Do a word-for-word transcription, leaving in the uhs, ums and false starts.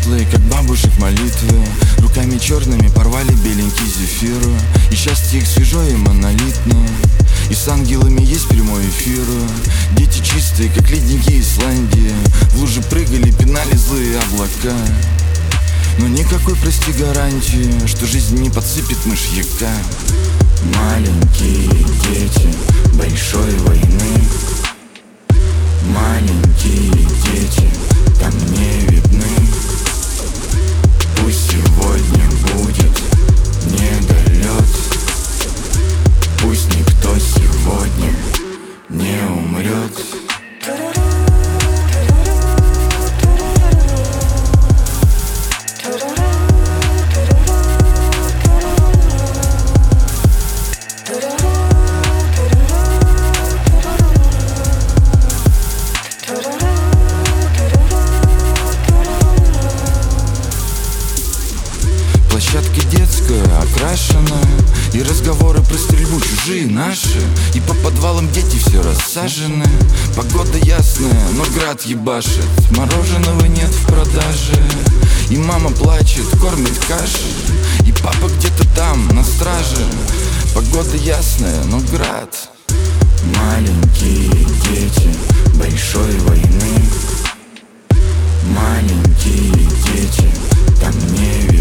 светлые, как бабушек молитвы. Руками черными порвали беленький зефир. И счастье их свежо и монолитно. И с ангелами есть прямой эфир. Дети чистые, как ледники Исландии. В лужи прыгали, пинали злые облака. Но никакой, прости, гарантии, что жизнь не подсыпет мышьяка. Маленькие дети большой войны. Маленькие дети там не видны. Пусть сегодня будет недолет. Пусть никто сегодня не умрет. Площадка детская окрашена, и разговоры про стрельбу чужие наши. И по подвалам дети все рассажены. Погода ясная, но град ебашит. Мороженого нет в продаже. И мама плачет, кормит кашей. И папа где-то там, на страже. Погода ясная, но град. Маленькие дети большой войны. Маленькие дети там не